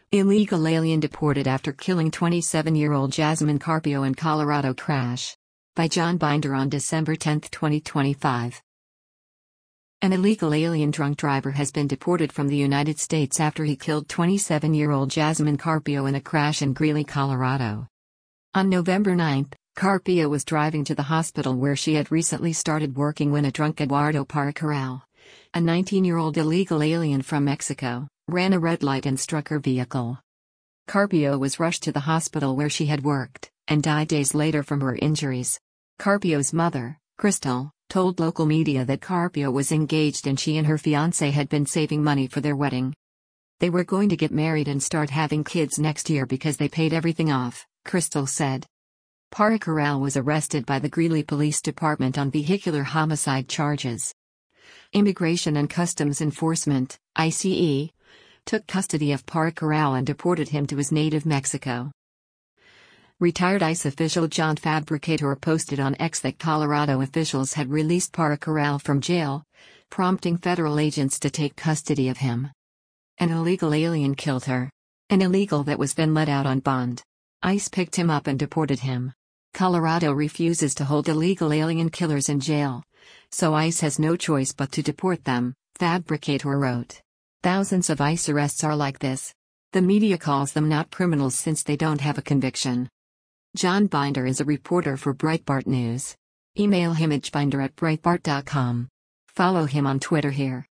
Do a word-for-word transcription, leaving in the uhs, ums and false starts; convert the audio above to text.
Illegal alien deported after killing twenty-seven-year-old Jasmine Carpio in Colorado crash. By John Binder on December tenth, twenty twenty-five. An illegal alien drunk driver has been deported from the United States after he killed twenty-seven-year-old Jasmine Carpio in a crash in Greeley, Colorado. On November ninth, Carpio was driving to the hospital where she had recently started working when a drunk Eduardo Paracaral, a nineteen-year-old illegal alien from Mexico, ran a red light and struck her vehicle. Carpio was rushed to the hospital where she had worked, and died days later from her injuries. Carpio's mother, Crystal, told local media that Carpio was engaged and she and her fiancé had been saving money for their wedding. They were going to get married and start having kids next year because they paid everything off, Crystal said. Paracaral was arrested by the Greeley Police Department on vehicular homicide charges. Immigration and Customs Enforcement, I C E, took custody of Paracaral and deported him to his native Mexico. Retired ICE official John Fabricator posted on X that Colorado officials had released Paracaral from jail, prompting federal agents to take custody of him. An illegal alien killed her. An illegal that was then let out on bond. ICE picked him up and deported him. Colorado refuses to hold illegal alien killers in jail, so ICE has no choice but to deport them, Fabricator wrote. Thousands of ICE arrests are like this. The media calls them not criminals since they don't have a conviction. John Binder is a reporter for Breitbart News. Email him at binder at breitbart dot com. Follow him on Twitter here.